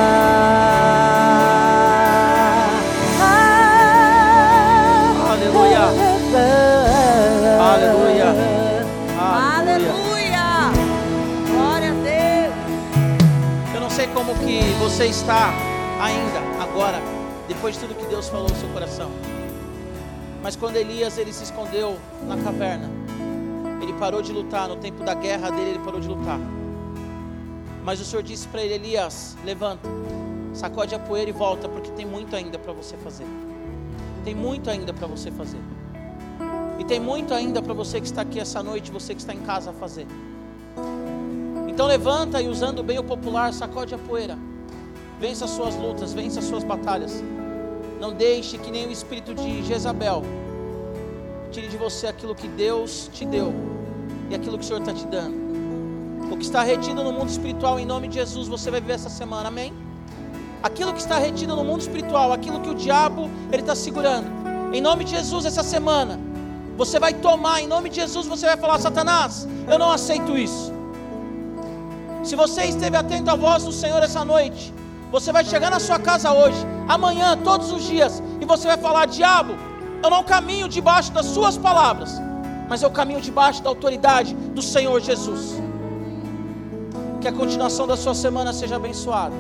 Speaker 3: Aleluia. Aleluia.
Speaker 1: Aleluia. Glória a Deus.
Speaker 3: Eu não sei como que você está ainda, agora, depois de tudo que Deus falou no seu coração. Mas quando Elias ele se escondeu na caverna, ele parou de lutar. No tempo da guerra dele, ele parou de lutar. Mas o Senhor disse para ele: Elias, levanta, sacode a poeira e volta, porque tem muito ainda para você fazer. Tem muito ainda para você fazer. E tem muito ainda para você que está aqui essa noite, você que está em casa a fazer. Então levanta e, usando bem o popular, sacode a poeira. Vença as suas lutas, vença as suas batalhas. Não deixe que nem o espírito de Jezabel tire de você aquilo que Deus te deu e aquilo que o Senhor está te dando. O que está retido no mundo espiritual, em nome de Jesus, você vai viver essa semana, amém? Aquilo que está retido no mundo espiritual, aquilo que o diabo ele está segurando, em nome de Jesus, essa semana você vai tomar, em nome de Jesus, você vai falar: Satanás, eu não aceito isso. Se você esteve atento à voz do Senhor essa noite, você vai chegar na sua casa hoje, amanhã, todos os dias, e você vai falar: diabo, eu não caminho debaixo das suas palavras, mas eu caminho debaixo da autoridade do Senhor Jesus. Que a continuação da sua semana seja abençoada.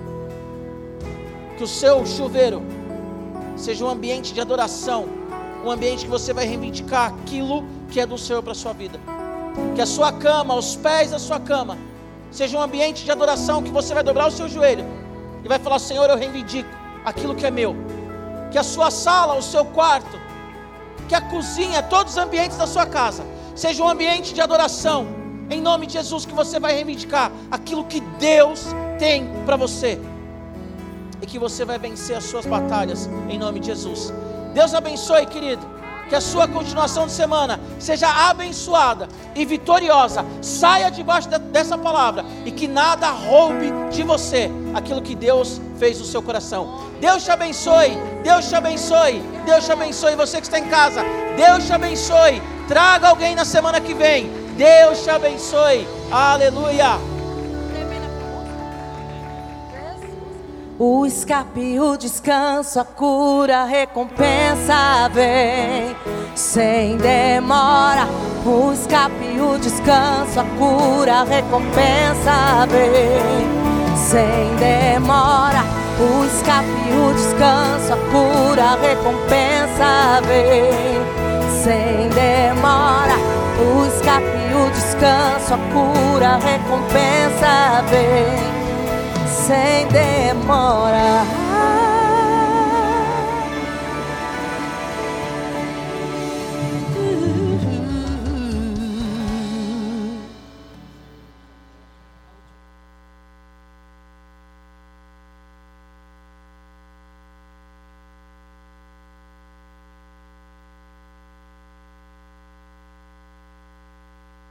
Speaker 3: Que o seu chuveiro seja um ambiente de adoração, um ambiente que você vai reivindicar aquilo que é do Senhor para a sua vida. Que a sua cama, os pés da sua cama, seja um ambiente de adoração, que você vai dobrar o seu joelho e vai falar: Senhor, eu reivindico aquilo que é meu. Que a sua sala, o seu quarto, que a cozinha, todos os ambientes da sua casa, seja um ambiente de adoração, em nome de Jesus, que você vai reivindicar aquilo que Deus tem para você. E que você vai vencer as suas batalhas, em nome de Jesus. Deus abençoe, querido. Que a sua continuação de semana seja abençoada e vitoriosa. Saia debaixo dessa palavra e que nada roube de você aquilo que Deus fez no seu coração. Deus te abençoe, Deus te abençoe, Deus te abençoe. Você que está em casa, Deus te abençoe. Traga alguém na semana que vem. Deus te abençoe. Aleluia.
Speaker 2: O escape, o descanso, a cura, a recompensa vem sem demora. O escape, o descanso, a cura, a recompensa vem sem demora. O escape, o descanso, a cura, a recompensa vem sem demora. O escape, o descanso, a cura, a recompensa vem sem demora.